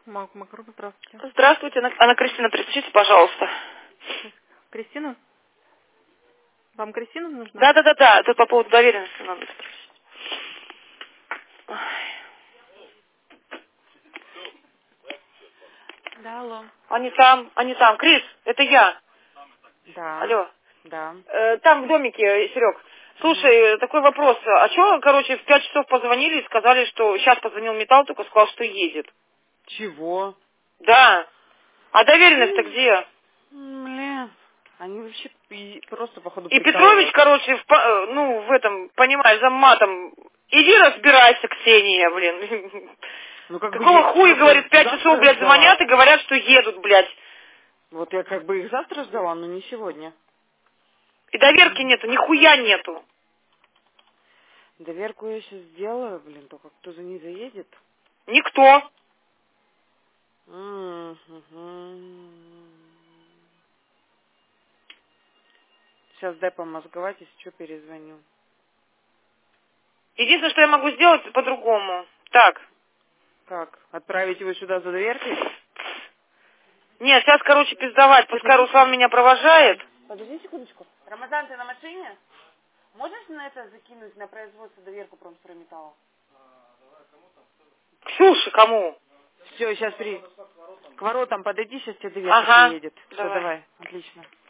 Макру, здравствуйте. Здравствуйте, Анна Кристина, присутствуйте, пожалуйста. Кристина? Вам Кристина нужна? Да, это по поводу доверенности надо спросить. Да, алло. Они там. Крис, это я. Да, Алло. да. Там в домике, Серег. Слушай, такой вопрос. А что, короче, в 5 часов позвонили и сказали, что сейчас позвонил Металл, только сказал, что едет. Чего? Да. А доверенность-то где? Блин, они вообще просто, походу, И Петрович, прикалываются. короче, в этом, понимаешь, за матом. Иди разбирайся, Ксения, блин. Ну, как бы Какого я хуя, просто говорит, в 5 часов, завтра блядь, ждала. звонят и говорят, что едут, блядь. Вот я как бы их завтра ждала, но не сегодня. И доверки нету, нихуя нету. Доверку я сейчас сделаю, блин, только кто за ней заедет? Никто. Сейчас дай помозговать, если что, перезвоню. Единственное, что я могу сделать, по-другому. Так. Как? Отправить его сюда за доверкой? Нет, сейчас, короче, пиздовать. Пускай Руслан меня провожает. Подожди секундочку. Рамазан, ты на машине? Можешь на это закинуть на производство доверку промстройметалла? Ксюша, кому? Все, сейчас к воротам подойди, сейчас тебе доверка Ага, приедет. Все, давай. давай, отлично.